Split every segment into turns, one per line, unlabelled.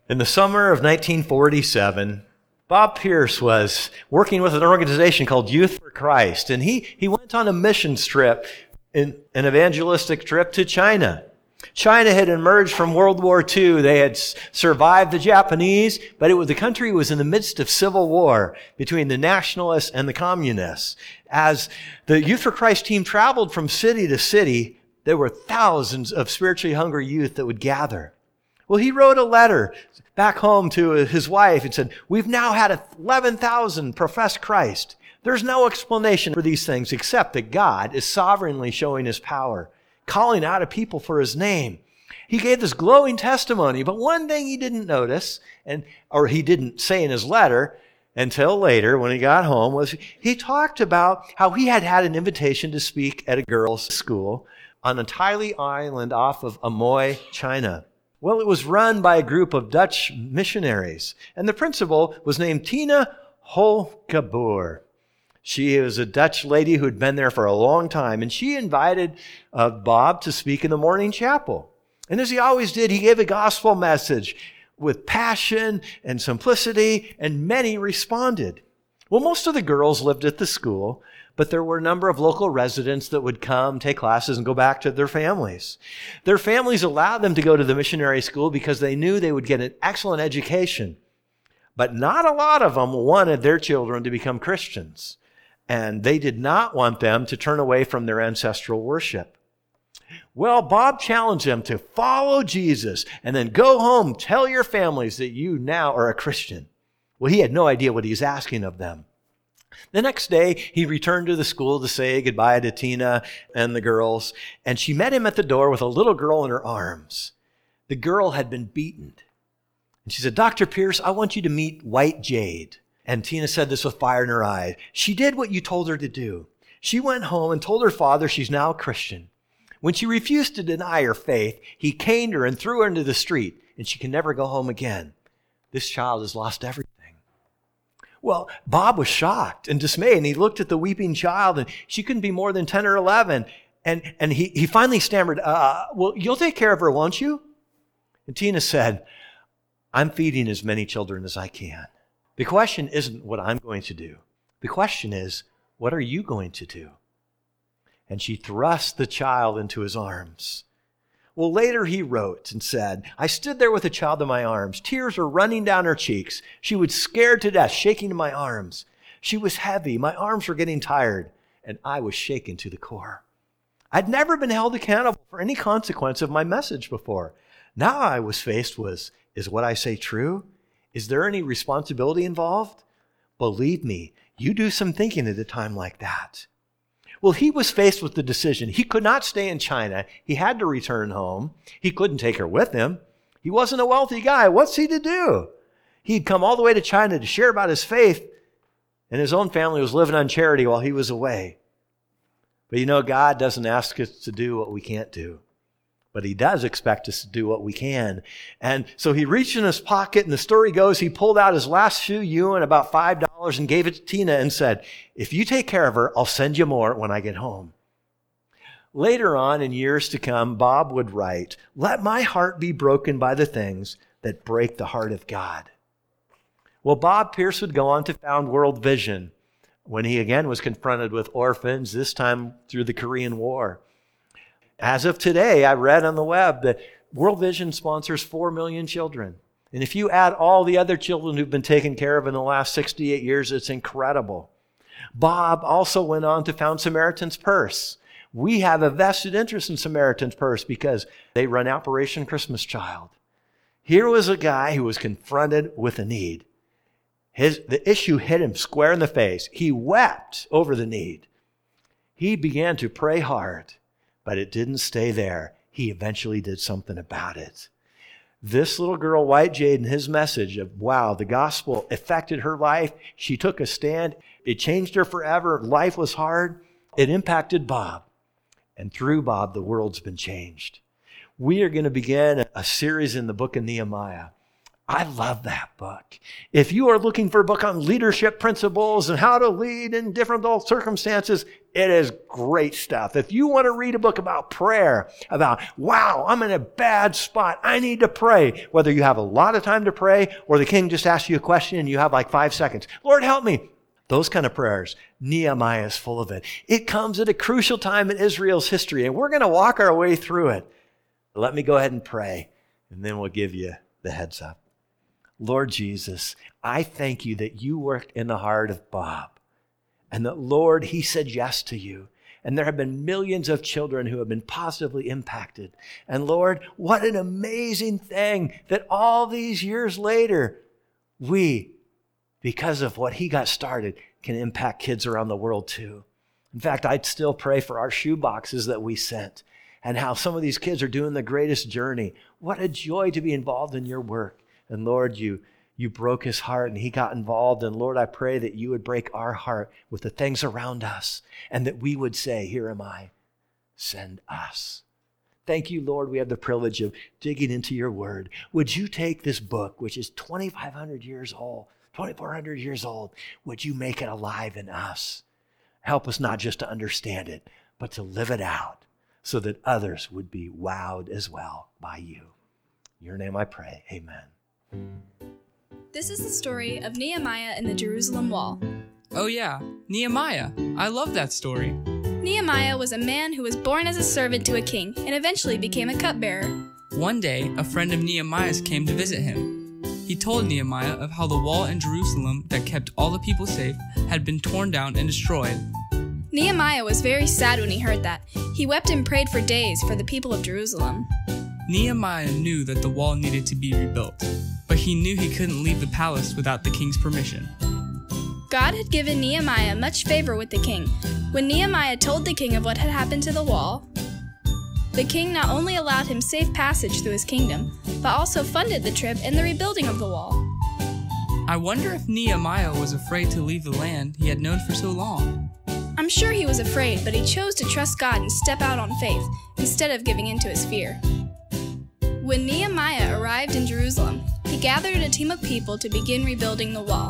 In the summer of 1947, Bob Pierce was working with an organization called Youth for Christ, and he went on a mission trip, an evangelistic trip to China. China had emerged from World War II. They had survived the Japanese, but the country was in the midst of civil war between the nationalists and the communists. As the Youth for Christ team traveled from city to city, there were thousands of spiritually hungry youth that would gather. Well, he wrote a letter back home to his wife and said, "We've now had 11,000 profess Christ. There's no explanation for these things except that God is sovereignly showing his power, calling out a people for his name." He gave this glowing testimony, but one thing he didn't notice, or he didn't say in his letter until later when he got home, was he talked about how he had had an invitation to speak at a girls' school on a tiny island off of Amoy, China. Well, it was run by a group of Dutch missionaries, and the principal was named Tina Holkeboer. She was a Dutch lady who had been there for a long time, and she invited Bob to speak in the morning chapel. And as he always did, he gave a gospel message with passion and simplicity, and many responded. Well, most of the girls lived at the school, but there were a number of local residents that would come, take classes, and go back to their families. Their families allowed them to go to the missionary school because they knew they would get an excellent education. But not a lot of them wanted their children to become Christians, and they did not want them to turn away from their ancestral worship. Well, Bob challenged them to follow Jesus and then go home, tell your families that you now are a Christian. Well, he had no idea what he was asking of them. The next day, he returned to the school to say goodbye to Tina and the girls, and she met him at the door with a little girl in her arms. The girl had been beaten. And she said, "Dr. Pierce, I want you to meet White Jade." And Tina said this with fire in her eyes. "She did what you told her to do. She went home and told her father she's now a Christian. When she refused to deny her faith, he caned her and threw her into the street, and she can never go home again. This child has lost everything." Well, Bob was shocked and dismayed, and he looked at the weeping child, and she couldn't be more than 10 or 11. And he finally stammered, "Well, you'll take care of her, won't you?" And Tina said, "I'm feeding as many children as I can. The question isn't what I'm going to do. The question is, what are you going to do?" And she thrust the child into his arms. Well, later he wrote and said, "I stood there with the child in my arms. Tears were running down her cheeks. She was scared to death, shaking in my arms. She was heavy. My arms were getting tired, and I was shaken to the core. I'd never been held accountable for any consequence of my message before. Now I was faced with, is what I say true? Is there any responsibility involved? Believe me, you do some thinking at a time like that." Well, he was faced with the decision. He could not stay in China. He had to return home. He couldn't take her with him. He wasn't a wealthy guy. What's he to do? He'd come all the way to China to share about his faith, and his own family was living on charity while he was away. But God doesn't ask us to do what we can't do. But he does expect us to do what we can. And so he reached in his pocket, and the story goes, he pulled out his last few yuan, about $5, and gave it to Tina and said, "If you take care of her, I'll send you more when I get home." Later on, in years to come, Bob would write, "Let my heart be broken by the things that break the heart of God." Well, Bob Pierce would go on to found World Vision when he again was confronted with orphans, this time through the Korean War. As of today, I read on the web that World Vision sponsors 4 million children. And if you add all the other children who've been taken care of in the last 68 years, it's incredible. Bob also went on to found Samaritan's Purse. We have a vested interest in Samaritan's Purse because they run Operation Christmas Child. Here was a guy who was confronted with a need. The issue hit him square in the face. He wept over the need. He began to pray hard. But it didn't stay there. He eventually did something about it. This little girl, White Jade, and his message of, wow, the gospel affected her life. She took a stand. It changed her forever. Life was hard. It impacted Bob. And through Bob, the world's been changed. We are going to begin a series in the book of Nehemiah I love that book. If you are looking for a book on leadership principles and how to lead in different circumstances, it is great stuff. If you want to read a book about prayer, about, wow, I'm in a bad spot, I need to pray, whether you have a lot of time to pray or the king just asks you a question and you have like 5 seconds, Lord, help me. Those kind of prayers, Nehemiah is full of it. It comes at a crucial time in Israel's history, and we're going to walk our way through it. Let me go ahead and pray, and then we'll give you the heads up. Lord Jesus, I thank you that you worked in the heart of Bob, and that, Lord, he said yes to you. And there have been millions of children who have been positively impacted. And Lord, what an amazing thing that all these years later, we, because of what he got started, can impact kids around the world too. In fact, I'd still pray for our shoe boxes that we sent and how some of these kids are doing the greatest journey. What a joy to be involved in your work. And Lord, you broke his heart and he got involved. And Lord, I pray that you would break our heart with the things around us and that we would say, here am I, send us. Thank you, Lord, we have the privilege of digging into your word. Would you take this book, which is 2,500 years old, 2,400 years old, would you make it alive in us? Help us not just to understand it, but to live it out so that others would be wowed as well by you. In your name I pray, amen.
This is the story of Nehemiah and the Jerusalem wall.
Oh yeah, Nehemiah. I love that story.
Nehemiah was a man who was born as a servant to a king and eventually became a cupbearer.
One day, a friend of Nehemiah's came to visit him. He told Nehemiah of how the wall in Jerusalem that kept all the people safe had been torn down and destroyed.
Nehemiah was very sad when he heard that. He wept and prayed for days for the people of Jerusalem.
Nehemiah knew that the wall needed to be rebuilt, but he knew he couldn't leave the palace without the king's permission.
God had given Nehemiah much favor with the king. When Nehemiah told the king of what had happened to the wall, the king not only allowed him safe passage through his kingdom, but also funded the trip and the rebuilding of the wall.
I wonder if Nehemiah was afraid to leave the land he had known for so long.
I'm sure he was afraid, but he chose to trust God and step out on faith instead of giving in to his fear. When Nehemiah arrived in Jerusalem, he gathered a team of people to begin rebuilding the wall.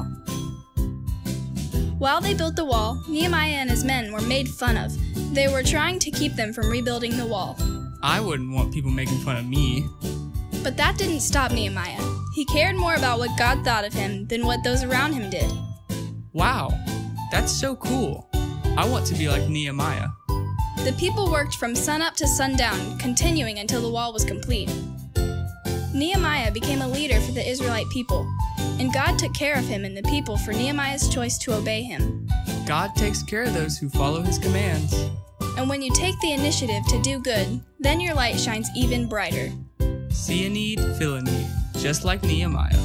While they built the wall, Nehemiah and his men were made fun of. They were trying to keep them from rebuilding the wall.
I wouldn't want people making fun of me.
But that didn't stop Nehemiah. He cared more about what God thought of him than what those around him did.
Wow, that's so cool. I want to be like Nehemiah.
The people worked from sunup to sundown, continuing until the wall was complete. Nehemiah became a leader for the Israelite people, and God took care of him and the people for Nehemiah's choice to obey him.
God takes care of those who follow his commands.
And when you take the initiative to do good, then your light shines even brighter.
See a need, fill a need, just like Nehemiah.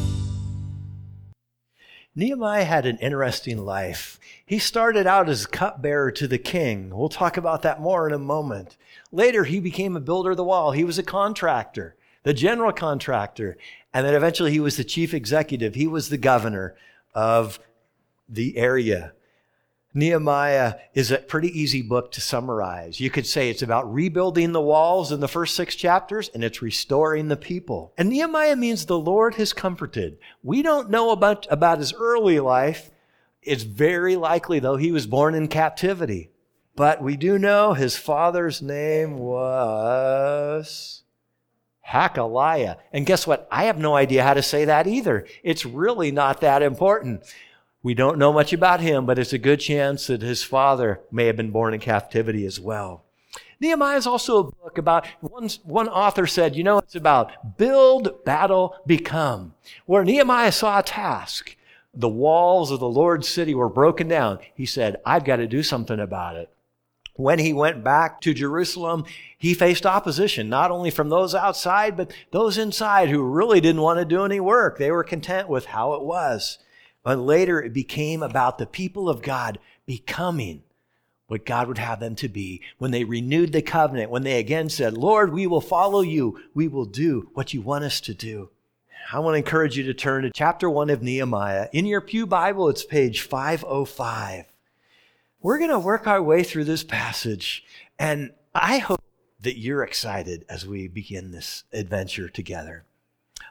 Nehemiah had an interesting life. He started out as cupbearer to the king. We'll talk about that more in a moment. Later, he became a builder of the wall. He was a contractor, the general contractor. And then eventually he was the chief executive. He was the governor of the area. Nehemiah is a pretty easy book to summarize. You could say it's about rebuilding the walls in the first 6 chapters, and it's restoring the people. And Nehemiah means the Lord has comforted. We don't know about his early life. It's very likely, though, he was born in captivity. But we do know his father's name was Hakaliah. And guess what? I have no idea how to say that either. It's really not that important. We don't know much about him, but it's a good chance that his father may have been born in captivity as well. Nehemiah is also a book about, one author said, it's about build, battle, become. Where Nehemiah saw a task. The walls of the Lord's city were broken down. He said, I've got to do something about it. When he went back to Jerusalem, he faced opposition, not only from those outside, but those inside who really didn't want to do any work. They were content with how it was. But later it became about the people of God becoming what God would have them to be when they renewed the covenant, when they again said, Lord, we will follow you. We will do what you want us to do. I want to encourage you to turn to chapter 1 of Nehemiah. In your pew Bible, it's page 505. We're going to work our way through this passage, and I hope that you're excited as we begin this adventure together.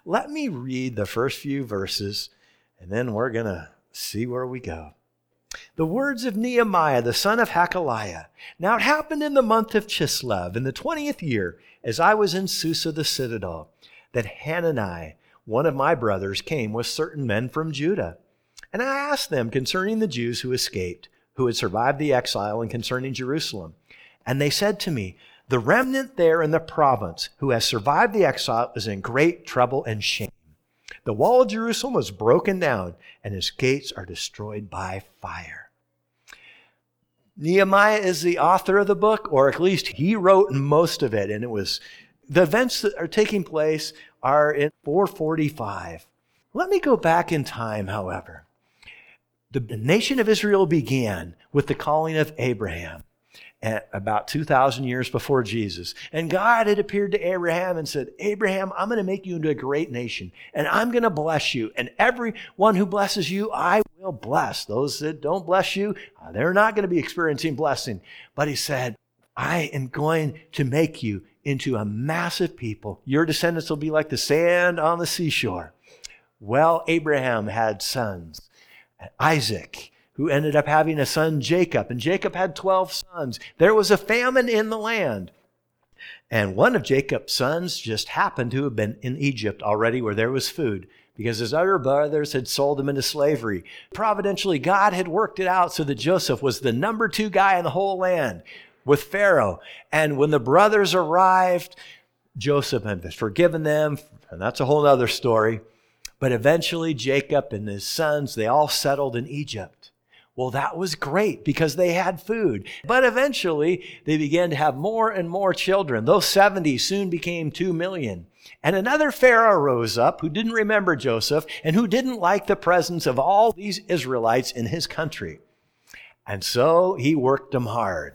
Let me read the first few verses, and then we're going to see where we go. The words of Nehemiah, the son of Hakaliah. Now it happened in the month of Chislev, in the 20th year, as I was in Susa the citadel, that Hanani, one of my brothers, came with certain men from Judah. And I asked them concerning the Jews who escaped, who had survived the exile, and concerning Jerusalem. And they said to me, the remnant there in the province who has survived the exile is in great trouble and shame. The wall of Jerusalem was broken down, and its gates are destroyed by fire. Nehemiah is the author of the book, or at least he wrote most of it. And the events that are taking place are in 445. Let me go back in time, however. The nation of Israel began with the calling of Abraham at about 2,000 years before Jesus. And God had appeared to Abraham and said, Abraham, I'm going to make you into a great nation, and I'm going to bless you. And everyone who blesses you, I will bless. Those that don't bless you, they're not going to be experiencing blessing. But he said, I am going to make you into a massive people. Your descendants will be like the sand on the seashore. Well, Abraham had sons. Isaac, who ended up having a son, Jacob. And Jacob had 12 sons. There was a famine in the land. And one of Jacob's sons just happened to have been in Egypt already, where there was food, because his other brothers had sold him into slavery. Providentially, God had worked it out so that Joseph was the number 2 guy in the whole land with Pharaoh. And when the brothers arrived, Joseph had forgiven them, and that's a whole other story. But eventually, Jacob and his sons, they all settled in Egypt. Well, that was great because they had food. But eventually, they began to have more and more children. Those 70 soon became 2 million. And another Pharaoh rose up who didn't remember Joseph and who didn't like the presence of all these Israelites in his country. And so he worked them hard.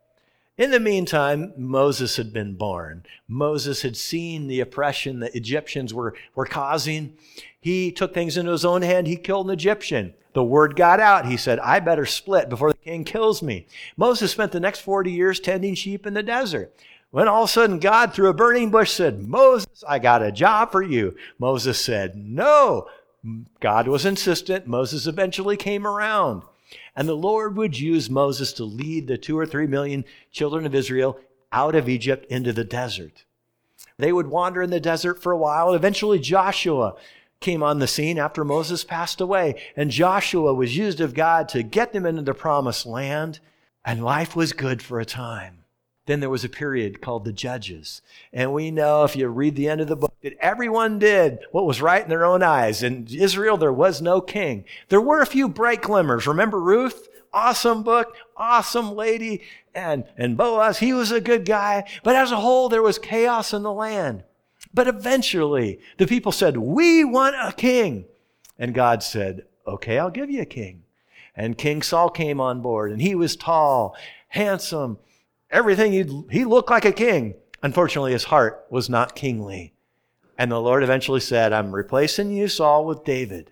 In the meantime, Moses had been born. Moses had seen the oppression the Egyptians were causing. He took things into his own hand. He killed an Egyptian. The word got out. He said, I better split before the king kills me. Moses spent the next 40 years tending sheep in the desert. When all of a sudden God, through a burning bush, said, Moses, I got a job for you. Moses said, no. God was insistent. Moses eventually came around. And the Lord would use Moses to lead the 2 or 3 million children of Israel out of Egypt into the desert. They would wander in the desert for a while. Eventually Joshua came on the scene after Moses passed away. And Joshua was used of God to get them into the promised land. And life was good for a time. Then there was a period called the Judges. And we know, if you read the end of the book, that everyone did what was right in their own eyes. In Israel, there was no king. There were a few bright glimmers. Remember Ruth? Awesome book, awesome lady. And Boaz, he was a good guy. But as a whole, there was chaos in the land. But eventually, the people said, we want a king. And God said, okay, I'll give you a king. And King Saul came on board, and he was tall, handsome, everything. He looked like a king. Unfortunately, his heart was not kingly. And the Lord eventually said, I'm replacing you, Saul, with David.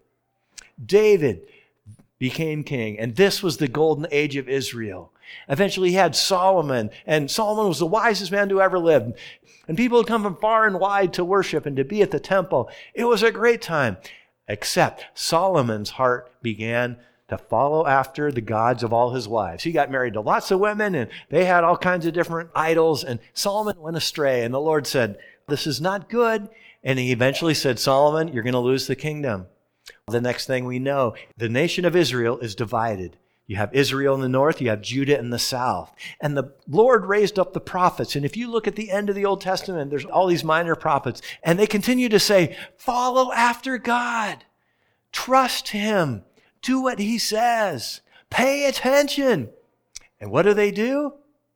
David became king, and this was the golden age of Israel. Eventually, he had Solomon, and Solomon was the wisest man to ever live. And people would come from far and wide to worship and to be at the temple. It was a great time, except Solomon's heart began to follow after the gods of all his wives. He got married to lots of women, and they had all kinds of different idols, and Solomon went astray, and the Lord said, this is not good. And he eventually said, Solomon, you're going to lose the kingdom. The next thing we know, the nation of Israel is divided. You have Israel in the north, you have Judah in the south. And the Lord raised up the prophets. And if you look at the end of the Old Testament, there's all these minor prophets, and they continue to say, follow after God. Trust him. Do what he says. Pay attention. And what do?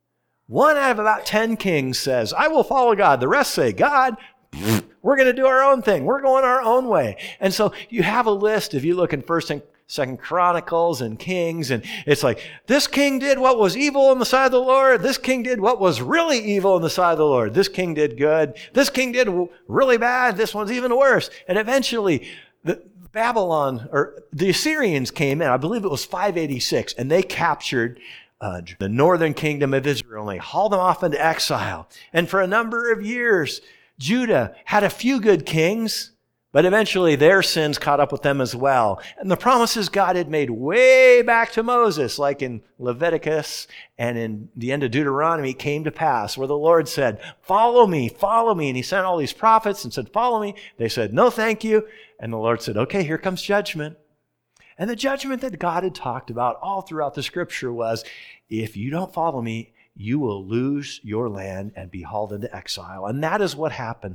1 out of about 10 kings says, I will follow God. The rest say, God, we're going to do our own thing. We're going our own way. And so you have a list, if you look in 1st and 2nd Chronicles and Kings, and it's like, this king did what was evil on the side of the Lord. This king did what was really evil on the side of the Lord. This king did good. This king did really bad. This one's even worse. And eventually, Babylon, or the Assyrians came in, I believe it was 586, and they captured the northern kingdom of Israel, and they hauled them off into exile. And for a number of years, Judah had a few good kings, But eventually their sins caught up with them as well. And the promises God had made way back to Moses, like in Leviticus and in the end of Deuteronomy, came to pass, where the Lord said, follow me, follow me. And he sent all these prophets and said, follow me. They said, no, thank you. And the Lord said, okay, here comes judgment. And the judgment that God had talked about all throughout the scripture was, if you don't follow me, you will lose your land and be hauled into exile. And that is what happened.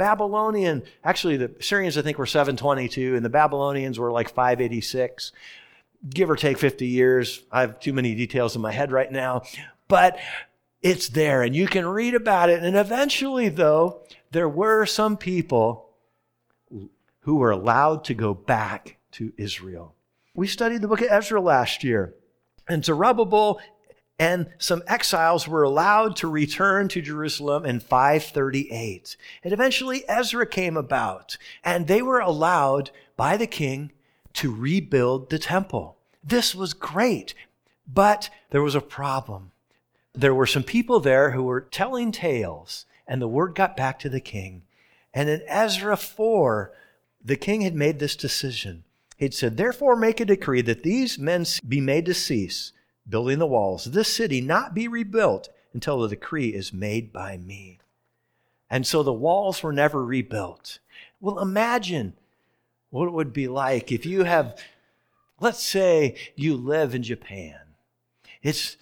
Actually the Syrians I think were 722 and the Babylonians were like 586, give or take 50 years. I have too many details in my head right now, but it's there and you can read about it. And eventually though, there were some people who were allowed to go back to Israel. We studied the book of Ezra last year, and Zerubbabel and some exiles were allowed to return to Jerusalem in 538. And eventually Ezra came about, and they were allowed by the king to rebuild the temple. This was great, but there was a problem. There were some people there who were telling tales, and the word got back to the king. And in Ezra 4, the king had made this decision. He'd said, therefore make a decree that these men be made to cease building the walls, this city not be rebuilt until the decree is made by me. And so the walls were never rebuilt. Well, imagine what it would be like if you have, let's say you live in Japan. It's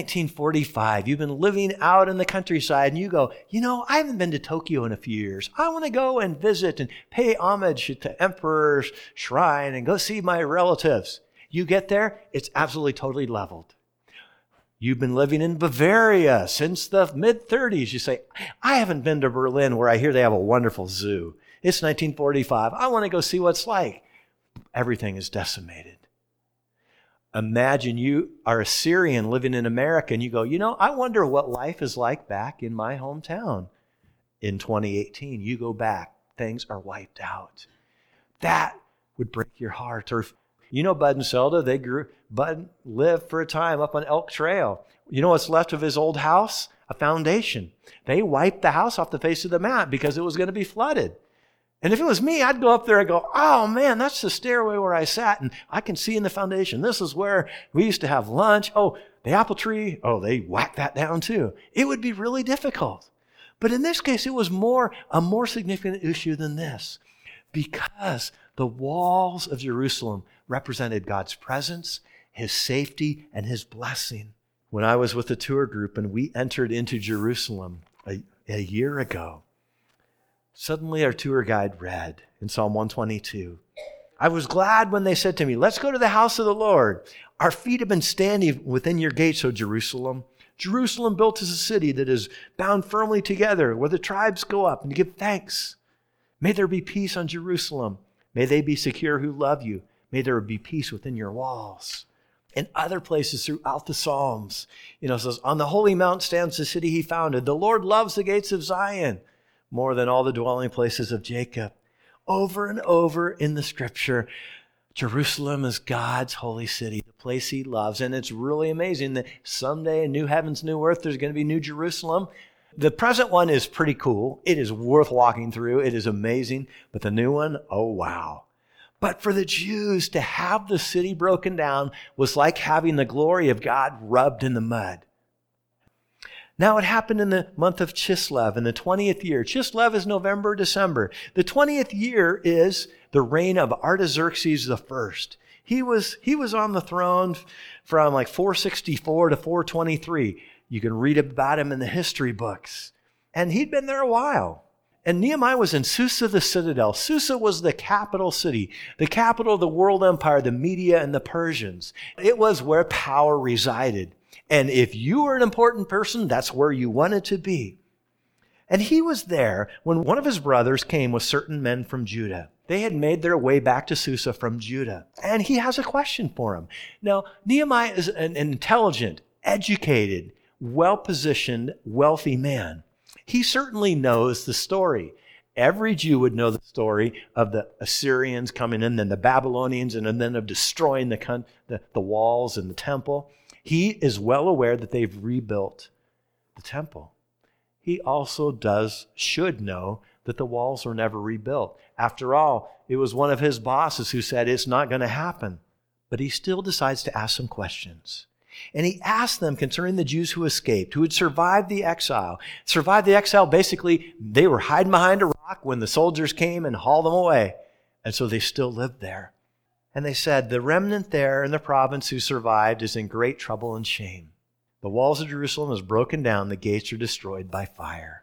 1945. You've been living out in the countryside and you go, I haven't been to Tokyo in a few years. I want to go and visit and pay homage to Emperor's Shrine and go see my relatives. You get there, it's absolutely totally leveled. You've been living in Bavaria since the mid-30s. You say, I haven't been to Berlin where I hear they have a wonderful zoo. It's 1945. I want to go see what it's like. Everything is decimated. Imagine you are a Syrian living in America and you go, I wonder what life is like back in my hometown. In 2018, you go back, things are wiped out. That would break your heart. Or Bud and Zelda, Bud lived for a time up on Elk Trail. You know what's left of his old house? A foundation. They wiped the house off the face of the map because it was going to be flooded. And if it was me, I'd go up there and go, oh man, that's the stairway where I sat and I can see in the foundation. This is where we used to have lunch. Oh, the apple tree. Oh, they whacked that down too. It would be really difficult. But in this case, it was a more significant issue than this, because the walls of Jerusalem represented God's presence, his safety, and his blessing. When I was with the tour group and we entered into Jerusalem a year ago, suddenly our tour guide read in Psalm 122, I was glad when they said to me, let's go to the house of the Lord. Our feet have been standing within your gates, O Jerusalem. Jerusalem built as a city that is bound firmly together, where the tribes go up and give thanks. May there be peace on Jerusalem. May they be secure who love you. May there be peace within your walls. In other places throughout the Psalms, it says, on the holy mount stands the city he founded. The Lord loves the gates of Zion more than all the dwelling places of Jacob. Over and over in the scripture, Jerusalem is God's holy city, the place he loves. And it's really amazing that someday in new heavens, new earth, there's going to be New Jerusalem. The present one is pretty cool. It is worth walking through. It is amazing. But the new one, oh wow. But for the Jews to have the city broken down was like having the glory of God rubbed in the mud. Now it happened in the month of Chislev in the 20th year. Chislev is November, December. The 20th year is the reign of Artaxerxes I. He was on the throne from like 464 to 423. You can read about him in the history books. And he'd been there a while. And Nehemiah was in Susa, the citadel. Susa was the capital city, the capital of the world empire, the Media and the Persians. It was where power resided. And if you were an important person, that's where you wanted to be. And he was there when one of his brothers came with certain men from Judah. They had made their way back to Susa from Judah. And he has a question for him. Now, Nehemiah is an intelligent, educated, well-positioned, wealthy man. He certainly knows the story. Every Jew would know the story of the Assyrians coming in, then the Babylonians, and then of destroying the walls and the temple. He is well aware that they've rebuilt the temple. He also should know the that the walls were never rebuilt. After all, it was one of his bosses who said it's not going to happen. But he still decides to ask some questions. And he asked them concerning the Jews who escaped, who had survived the exile. Survived the exile, basically, they were hiding behind a rock when the soldiers came and hauled them away. And so they still lived there. And they said, the remnant there in the province who survived is in great trouble and shame. The walls of Jerusalem is broken down, the gates are destroyed by fire.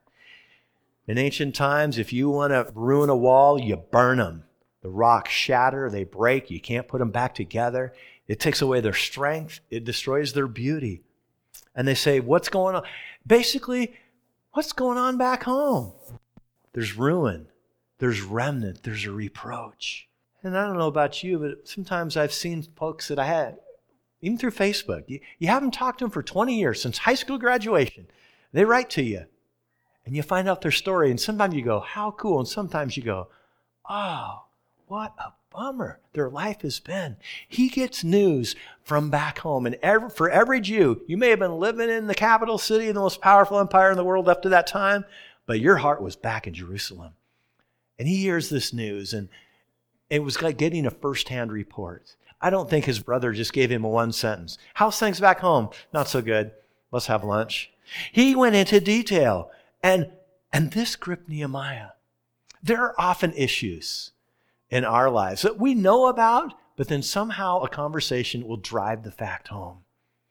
In ancient times, if you want to ruin a wall, you burn them. The rocks shatter, they break, you can't put them back together. It takes away their strength, it destroys their beauty. And they say, what's going on? Basically, what's going on back home? There's ruin, there's remnant, there's a reproach. And I don't know about you, but sometimes I've seen folks that I had, even through Facebook, you haven't talked to them for 20 years, since high school graduation. They write to you, and you find out their story, and sometimes you go, how cool, and sometimes you go, oh, what a bummer their life has been. He gets news from back home. And for every Jew, you may have been living in the capital city, the most powerful empire in the world up to that time, but your heart was back in Jerusalem. And he hears this news, and it was like getting a firsthand report. I don't think his brother just gave him a one sentence. How's things back home? Not so good. Let's have lunch. He went into detail, and this gripped Nehemiah. There are often issues in our lives that we know about, but then somehow a conversation will drive the fact home.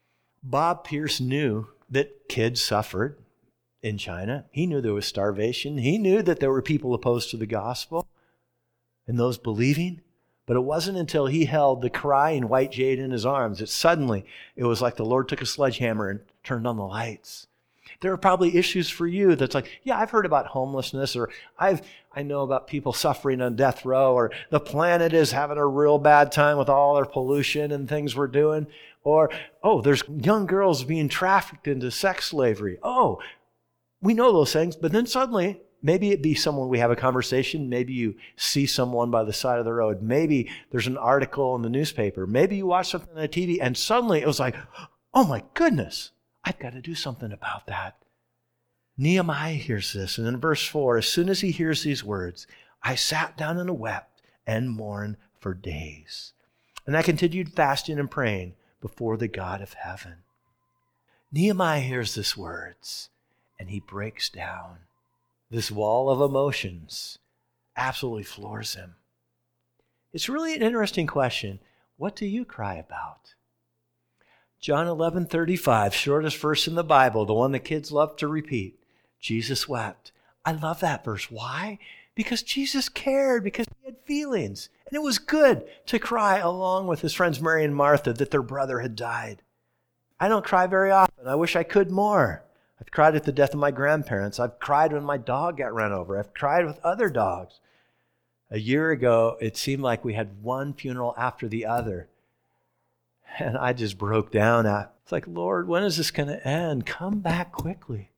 Bob Pierce knew that kids suffered in China. He knew there was starvation. He knew that there were people opposed to the gospel and those believing. But it wasn't until he held the crying white jade in his arms that suddenly it was like the Lord took a sledgehammer and turned on the lights. There are probably issues for you that's like, yeah, I've heard about homelessness, or I know about people suffering on death row, or the planet is having a real bad time with all our pollution and things we're doing, or, oh, there's young girls being trafficked into sex slavery. Oh, we know those things, but then suddenly, maybe it be someone we have a conversation, maybe you see someone by the side of the road, maybe there's an article in the newspaper, maybe you watch something on the TV, and suddenly it was like, oh my goodness, I've got to do something about that. Nehemiah hears this, and in verse 4, as soon as he hears these words, I sat down and wept and mourned for days. And I continued fasting and praying before the God of heaven. Nehemiah hears these words, and he breaks down. This wall of emotions absolutely floors him. It's really an interesting question. What do you cry about? John 11:35, shortest verse in the Bible, the one the kids love to repeat. Jesus wept. I love that verse. Why? Because Jesus cared, because he had feelings. And it was good to cry along with his friends Mary and Martha that their brother had died. I don't cry very often. I wish I could more. I've cried at the death of my grandparents. I've cried when my dog got run over. I've cried with other dogs. A year ago, it seemed like we had one funeral after the other. And I just broke down. It's like, Lord, when is this going to end? Come back quickly.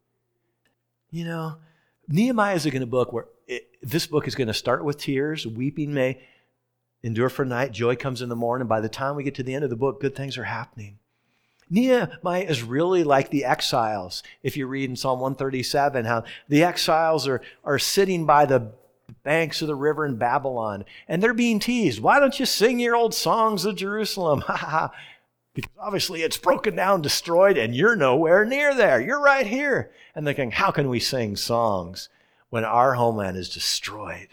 You know, Nehemiah is going to book where this book is going to start with tears. Weeping may endure for a night. Joy comes in the morning. By the time we get to the end of the book, good things are happening. Nehemiah is really like the exiles. If you read in Psalm 137, how the exiles are sitting by the banks of the river in Babylon, and they're being teased. Why don't you sing your old songs of Jerusalem? Because obviously it's broken down, destroyed, and you're nowhere near there. You're right here. And they're thinking, how can we sing songs when our homeland is destroyed?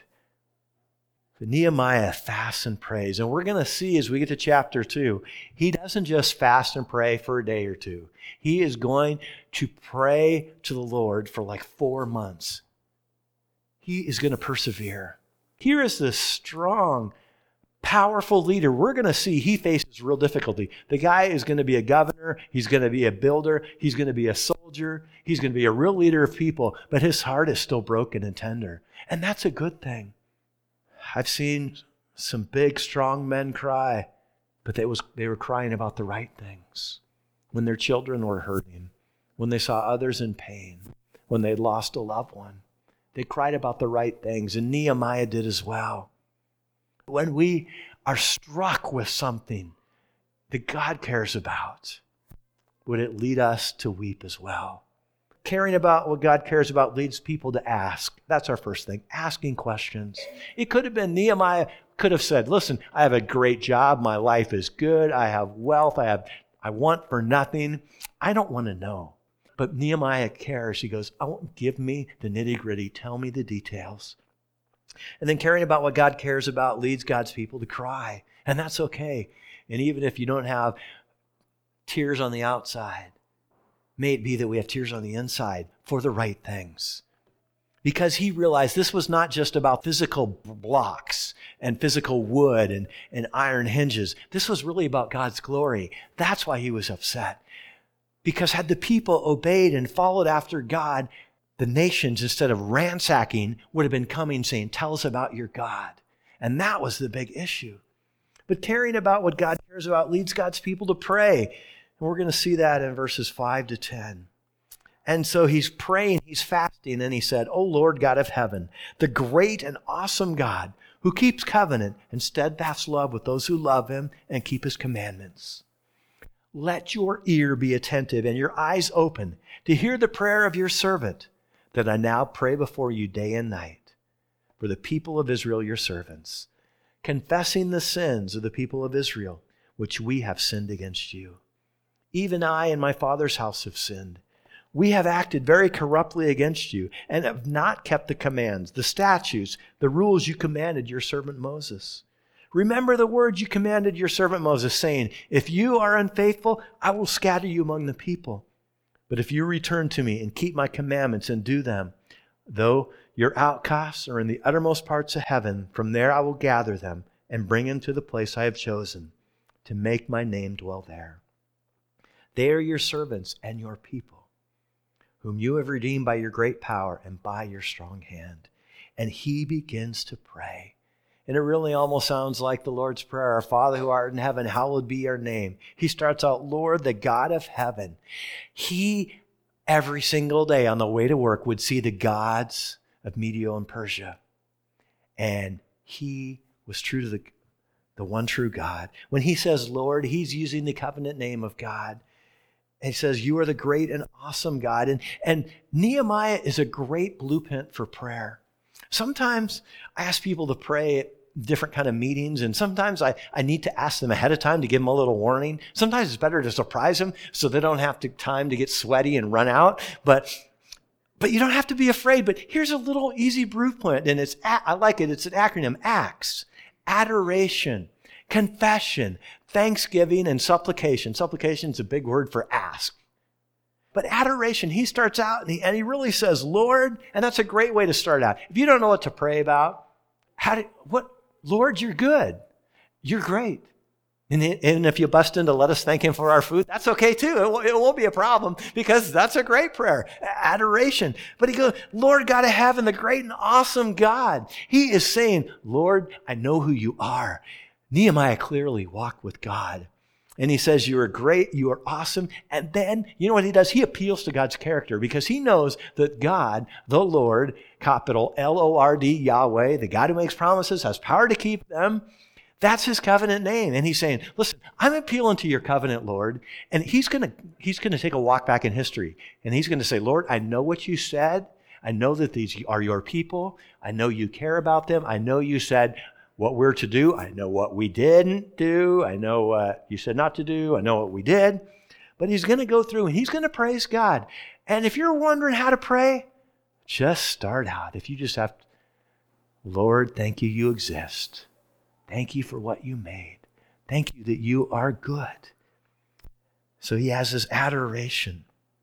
But Nehemiah fasts and prays. And we're going to see as we get to chapter 2, he doesn't just fast and pray for a day or two. He is going to pray to the Lord for like 4 months. He is going to persevere. Here is this strong, powerful leader. We're going to see he faces real difficulty. The guy is going to be a governor. He's going to be a builder. He's going to be a soldier. He's going to be a real leader of people. But his heart is still broken and tender. And that's a good thing. I've seen some big, strong men cry, but they were crying about the right things. When their children were hurting, when they saw others in pain, when they lost a loved one. They cried about the right things, and Nehemiah did as well. When we are struck with something that God cares about, would it lead us to weep as well? caring about what God cares about leads people to ask. That's our first thing, asking questions. It could have been Nehemiah could have said, listen, I have a great job. My life is good. I have wealth. I want for nothing. I don't want to know. But Nehemiah cares. He goes, give me the nitty-gritty. Tell me the details. And then caring about what God cares about leads God's people to cry. And that's okay. And even if you don't have tears on the outside, may it be that we have tears on the inside for the right things. Because he realized this was not just about physical blocks and physical wood and iron hinges. This was really about God's glory. That's why he was upset. Because had the people obeyed and followed after God, the nations, instead of ransacking, would have been coming saying, tell us about your God. And that was the big issue. But caring about what God cares about leads God's people to pray. And we're going to see that in verses 5 to 10. And so he's praying, he's fasting, and he said, O Lord God of heaven, the great and awesome God who keeps covenant and steadfast love with those who love him and keep his commandments. Let your ear be attentive and your eyes open to hear the prayer of your servant, that I now pray before you day and night for the people of Israel, your servants, confessing the sins of the people of Israel, which we have sinned against you. Even I and my father's house have sinned. We have acted very corruptly against you and have not kept the commands, the statutes, the rules you commanded your servant Moses. Remember the words you commanded your servant Moses, saying, if you are unfaithful, I will scatter you among the people. But if you return to me and keep my commandments and do them, though your outcasts are in the uttermost parts of heaven, from there I will gather them and bring them to the place I have chosen to make my name dwell there. They are your servants and your people, whom you have redeemed by your great power and by your strong hand. And he begins to pray. And it really almost sounds like the Lord's Prayer. Our Father who art in heaven, hallowed be your name. He starts out, Lord, the God of heaven. He, every single day on the way to work, would see the gods of Media and Persia. And he was true to the one true God. When he says Lord, he's using the covenant name of God. And he says, you are the great and awesome God. And Nehemiah is a great blueprint for prayer. Sometimes I ask people to pray at different kind of meetings, and sometimes I need to ask them ahead of time to give them a little warning. Sometimes it's better to surprise them so they don't have time to get sweaty and run out. But you don't have to be afraid. But here's a little easy blueprint, and I like it. It's an acronym: ACTS, adoration, confession, thanksgiving, and supplication. Supplication is a big word for ask. But adoration, he starts out and he really says, Lord, and that's a great way to start out. If you don't know what to pray about, Lord, you're good. You're great. And if you bust in to let us thank him for our food, that's okay too. It won't be a problem, because that's a great prayer, adoration. But he goes, Lord God of heaven, the great and awesome God. He is saying, Lord, I know who you are. Nehemiah clearly walked with God. And he says, you are great, you are awesome. And then, you know what he does? He appeals to God's character, because he knows that God, the Lord, capital L-O-R-D, Yahweh, the God who makes promises, has power to keep them. That's his covenant name. And he's saying, listen, I'm appealing to your covenant, Lord. And he's going to take a walk back in history. And he's going to say, Lord, I know what you said. I know that these are your people. I know you care about them. I know you said what we're to do. I know what we didn't do. I know what you said not to do. I know what we did. But he's going to go through and he's going to praise God. And if you're wondering how to pray, just start out. If you just have, Lord, thank you, you exist. Thank you for what you made. Thank you that you are good. So he has this adoration.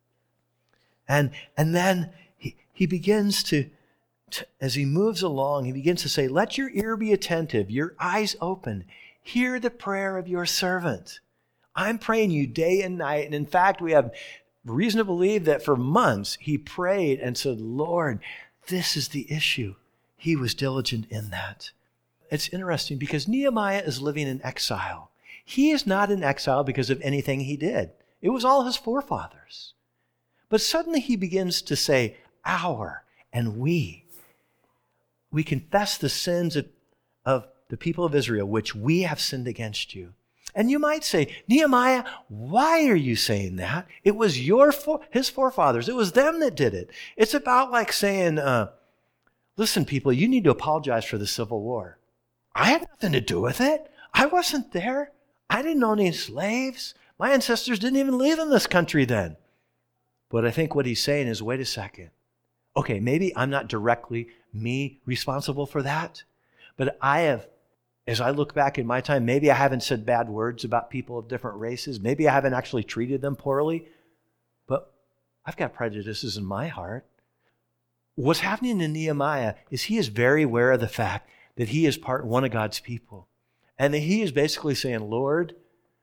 And then he begins to, as he moves along, he begins to say, let your ear be attentive, your eyes open. Hear the prayer of your servant. I'm praying you day and night. And in fact, we have reason to believe that for months he prayed and said, Lord, this is the issue. He was diligent in that. It's interesting because Nehemiah is living in exile. He is not in exile because of anything he did. It was all his forefathers. But suddenly he begins to say, our and we. We confess the sins of the people of Israel, which we have sinned against you. And you might say, Nehemiah, why are you saying that? It was his forefathers. It was them that did it. It's about like saying, listen, people, you need to apologize for the Civil War. I had nothing to do with it. I wasn't there. I didn't own any slaves. My ancestors didn't even live in this country then. But I think what he's saying is, wait a second. Okay, maybe I'm not directly responsible for that, but I have, as I look back in my time, maybe I haven't said bad words about people of different races. Maybe I haven't actually treated them poorly, but I've got prejudices in my heart. What's happening in Nehemiah is he is very aware of the fact that he is one of God's people. And that he is basically saying, Lord,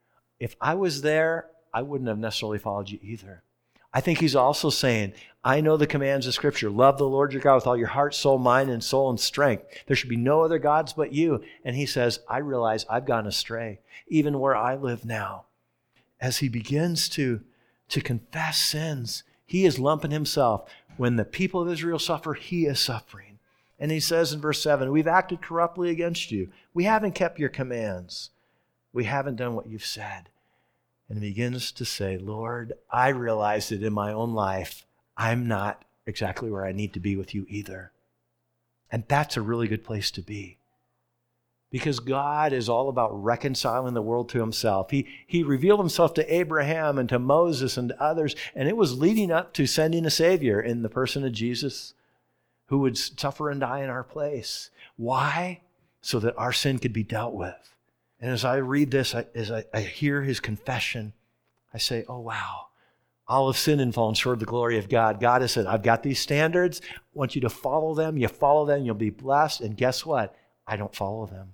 if I was there, I wouldn't have necessarily followed you either. I think he's also saying, I know the commands of Scripture. Love the Lord your God with all your heart, soul, mind, and soul and strength. There should be no other gods but you. And he says, I realize I've gone astray, even where I live now. As he begins to confess sins, he is lumping himself. When the people of Israel suffer, he is suffering. And he says in verse 7, we've acted corruptly against you. We haven't kept your commands. We haven't done what you've said. And he begins to say, Lord, I realize that in my own life, I'm not exactly where I need to be with you either. And that's a really good place to be. Because God is all about reconciling the world to himself. He revealed himself to Abraham and to Moses and to others, and it was leading up to sending a Savior in the person of Jesus who would suffer and die in our place. Why? So that our sin could be dealt with. And as I read this, as I hear his confession, I say, oh, wow. All have sinned and fallen short of the glory of God. God has said, I've got these standards. I want you to follow them. You follow them, you'll be blessed. And guess what? I don't follow them.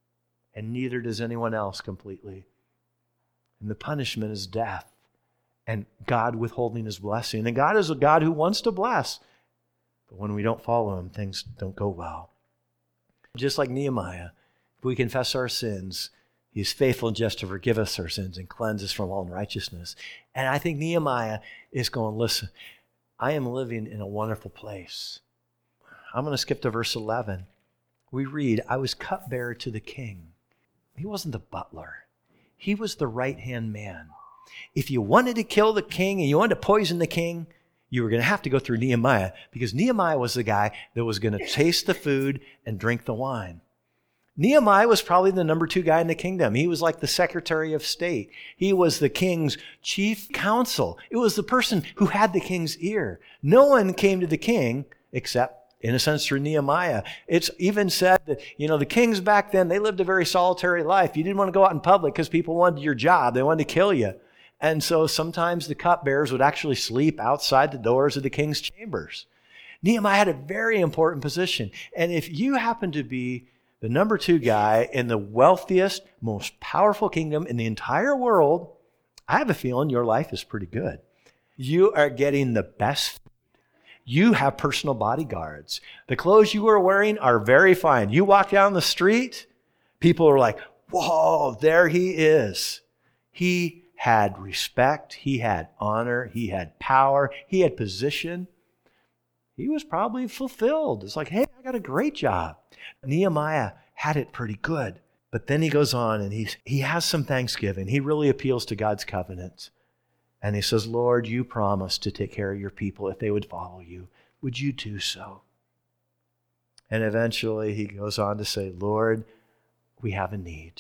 And neither does anyone else completely. And the punishment is death. And God withholding his blessing. And God is a God who wants to bless. But when we don't follow him, things don't go well. Just like Nehemiah, if we confess our sins, he is faithful and just to forgive us our sins and cleanse us from all unrighteousness. And I think Nehemiah is going, listen, I am living in a wonderful place. I'm going to skip to verse 11. We read, I was cupbearer to the king. He wasn't the butler. He was the right-hand man. If you wanted to kill the king and you wanted to poison the king, you were going to have to go through Nehemiah, because Nehemiah was the guy that was going to taste the food and drink the wine. Nehemiah was probably the number 2 guy in the kingdom. He was like the Secretary of State. He was the king's chief counsel. It was the person who had the king's ear. No one came to the king except, in a sense, through Nehemiah. It's even said that, the kings back then, they lived a very solitary life. You didn't want to go out in public because people wanted your job. They wanted to kill you. And so sometimes the cupbearers would actually sleep outside the doors of the king's chambers. Nehemiah had a very important position. And if you happen to be the number 2 guy in the wealthiest, most powerful kingdom in the entire world, I have a feeling your life is pretty good. You are getting the best food. You have personal bodyguards. The clothes you are wearing are very fine. You walk down the street, people are like, whoa, there he is. He had respect. He had honor. He had power. He had position. He was probably fulfilled. It's like, hey, I got a great job. Nehemiah had it pretty good. But then he goes on and he has some thanksgiving. He really appeals to God's covenant. And he says, Lord, you promised to take care of your people if they would follow you. Would you do so? And eventually he goes on to say, Lord, we have a need.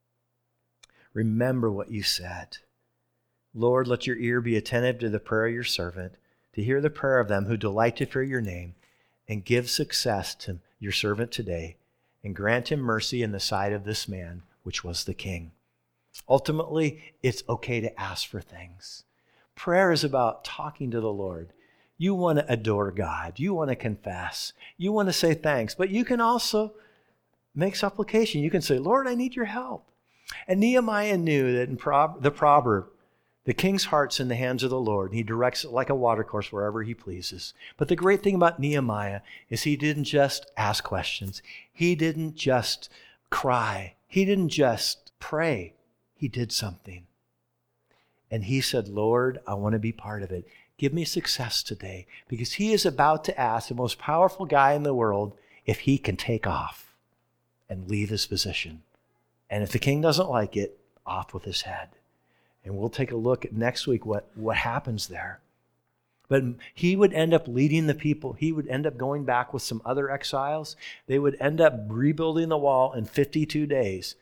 Remember what you said. Lord, let your ear be attentive to the prayer of your servant, to hear the prayer of them who delight to fear your name, and give success to your servant today, and grant him mercy in the sight of this man, which was the king. Ultimately, it's okay to ask for things. Prayer is about talking to the Lord. You want to adore God. You want to confess. You want to say thanks. But you can also make supplication. You can say, Lord, I need your help. And Nehemiah knew that in the proverb, the king's heart's in the hands of the Lord. He directs it like a watercourse wherever he pleases. But the great thing about Nehemiah is he didn't just ask questions. He didn't just cry. He didn't just pray. He did something. And he said, Lord, I want to be part of it. Give me success today, because he is about to ask the most powerful guy in the world if he can take off and leave his position. And if the king doesn't like it, off with his head. And we'll take a look at next week what happens there. But he would end up leading the people. He would end up going back with some other exiles. They would end up rebuilding the wall in 52 days.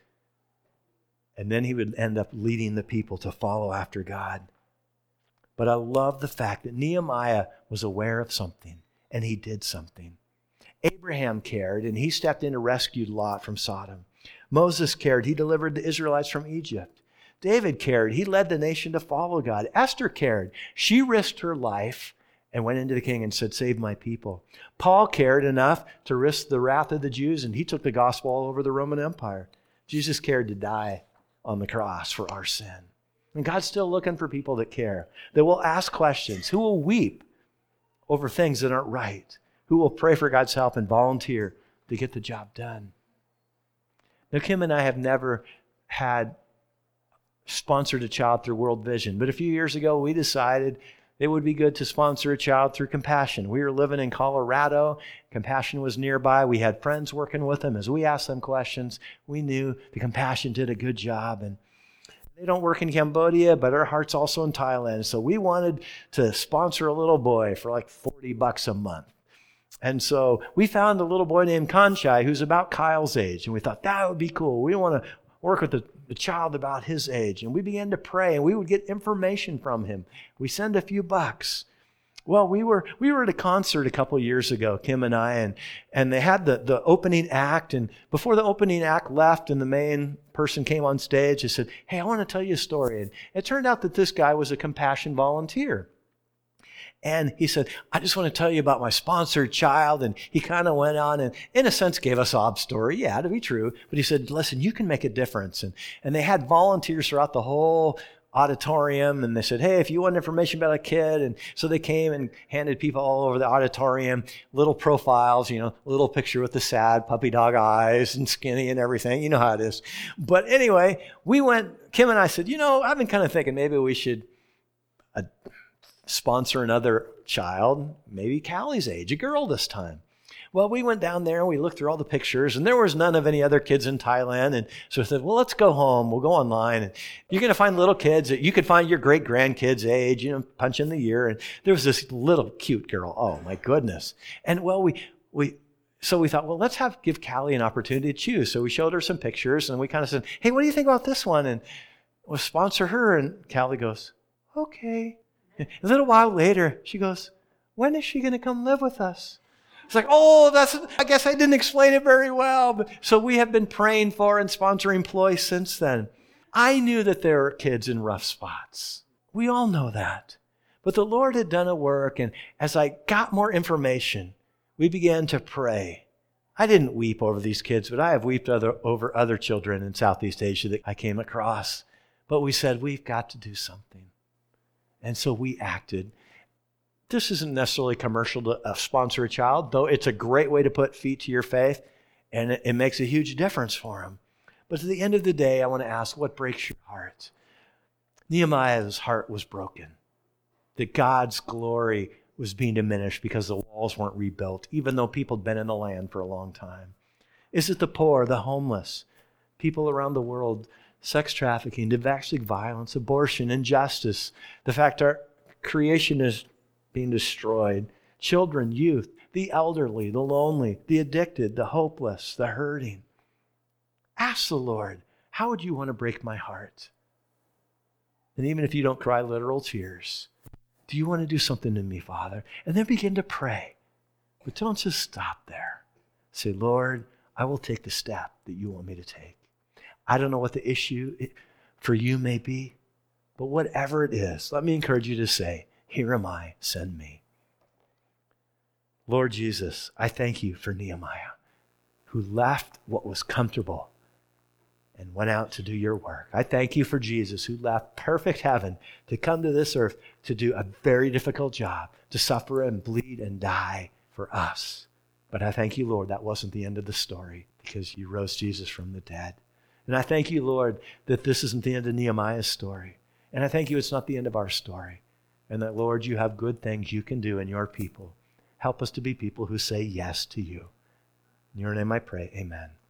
And then he would end up leading the people to follow after God. But I love the fact that Nehemiah was aware of something, and he did something. Abraham cared, and he stepped in and rescued Lot from Sodom. Moses cared. He delivered the Israelites from Egypt. David cared. He led the nation to follow God. Esther cared. She risked her life and went into the king and said, "Save my people." Paul cared enough to risk the wrath of the Jews, and he took the gospel all over the Roman Empire. Jesus cared to die on the cross for our sin. And God's still looking for people that care, that will ask questions, who will weep over things that aren't right, who will pray for God's help and volunteer to get the job done. Now, Kim and I have never had sponsored a child through World Vision, but a few years ago we decided it would be good to sponsor a child through Compassion. We were living in Colorado. Compassion was nearby. We had friends working with them. As we asked them questions, we knew the Compassion did a good job. And they don't work in Cambodia, but our heart's also in Thailand. So we wanted to sponsor a little boy for like $40 a month. And so we found a little boy named Kanchai who's about Kyle's age. And we thought that would be cool. We want to work with the child about his age. And we began to pray, and we would get information from him. We send a few bucks. Well, we were at a concert a couple of years ago, Kim and I, and they had the opening act. And before the opening act left and the main person came on stage, they said, "Hey, I want to tell you a story." And it turned out that this guy was a Compassion volunteer. And he said, "I just want to tell you about my sponsored child." And he kind of went on and, in a sense, gave us a sob story. Yeah, to be true. But he said, "Listen, you can make a difference." And they had volunteers throughout the whole auditorium. And they said, "Hey, if you want information about a kid." And so they came and handed people all over the auditorium little profiles, little picture with the sad puppy dog eyes and skinny and everything. You know how it is. But anyway, Kim and I said, I've been kind of thinking maybe we should sponsor another child, maybe Callie's age, a girl this time. Well, we went down there and we looked through all the pictures, and there was none of any other kids in Thailand. And so I said, well, let's go home. We'll go online. And you're going to find little kids that you could find your great-grandkids' age, punch in the year. And there was this little cute girl. Oh, my goodness. And well, so we thought, well, let's give Callie an opportunity to choose. So we showed her some pictures, and we kind of said, "Hey, what do you think about this one?" And we'll sponsor her. And Callie goes, "Okay." A little while later, she goes, "When is she going to come live with us?" It's like, I guess I didn't explain it very well. So we have been praying for and sponsoring Ploy since then. I knew that there were kids in rough spots. We all know that. But the Lord had done a work, and as I got more information, we began to pray. I didn't weep over these kids, but I have wept over other children in Southeast Asia that I came across. But we said, we've got to do something. And so we acted. This isn't necessarily commercial to sponsor a child, though it's a great way to put feet to your faith, and it makes a huge difference for them. But at the end of the day, I want to ask, what breaks your heart? Nehemiah's heart was broken, that God's glory was being diminished because the walls weren't rebuilt, even though people had been in the land for a long time. Is it the poor, the homeless, people around the world, sex trafficking, domestic violence, abortion, injustice, the fact our creation is being destroyed, children, youth, the elderly, the lonely, the addicted, the hopeless, the hurting? Ask the Lord, how would you want to break my heart? And even if you don't cry literal tears, do you want to do something to me, Father? And then begin to pray. But don't just stop there. Say, Lord, I will take the step that you want me to take. I don't know what the issue for you may be, but whatever it is, let me encourage you to say, here am I, send me. Lord Jesus, I thank you for Nehemiah, who left what was comfortable and went out to do your work. I thank you for Jesus, who left perfect heaven to come to this earth to do a very difficult job, to suffer and bleed and die for us. But I thank you, Lord, that wasn't the end of the story, because you rose Jesus from the dead. And I thank you, Lord, that this isn't the end of Nehemiah's story. And I thank you it's not the end of our story. And that, Lord, you have good things you can do in your people. Help us to be people who say yes to you. In your name I pray, amen.